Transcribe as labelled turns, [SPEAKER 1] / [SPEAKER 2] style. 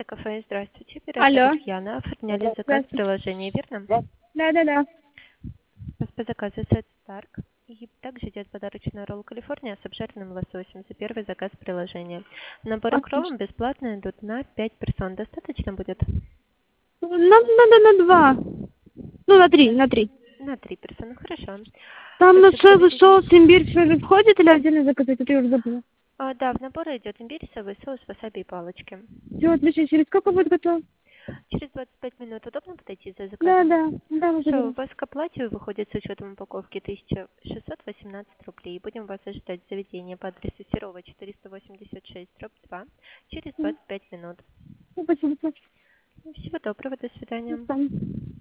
[SPEAKER 1] Это кафе. Здравствуйте.
[SPEAKER 2] Алло.
[SPEAKER 1] Оператор Яна. Оформляли заказ в
[SPEAKER 2] Здравствуйте.
[SPEAKER 1] приложении, верно?
[SPEAKER 2] Да.
[SPEAKER 1] Вас по заказу Сет Старк. И также идет подарочный ролл Калифорния с обжаренным лососем за первый заказ приложения. Наборы к роллам
[SPEAKER 2] Отлично.
[SPEAKER 1] бесплатно идут на 5 персон. Достаточно будет?
[SPEAKER 2] Нам надо на 2. Ну, на три.
[SPEAKER 1] На 3 персоны. Хорошо.
[SPEAKER 2] Там на соевый
[SPEAKER 1] Подтвердите.
[SPEAKER 2] соус имбирь все же входит или отдельно заказать? Это я уже забыла.
[SPEAKER 1] Да, в наборы идет имбирь, соевый соус, васаби и палочки.
[SPEAKER 2] Все, отлично. Через сколько будет готово?
[SPEAKER 1] Через 25 минут удобно подойти за
[SPEAKER 2] Да,
[SPEAKER 1] заказом?
[SPEAKER 2] да. Да, мы
[SPEAKER 1] Все, у
[SPEAKER 2] заберем.
[SPEAKER 1] вас к оплате выходит с учетом упаковки 1618 рублей. Будем вас ожидать в заведении по адресу Серова 486, дробь 2 через 25 минут.
[SPEAKER 2] Спасибо.
[SPEAKER 1] Всего доброго, до
[SPEAKER 2] До
[SPEAKER 1] свидания.
[SPEAKER 2] свидания.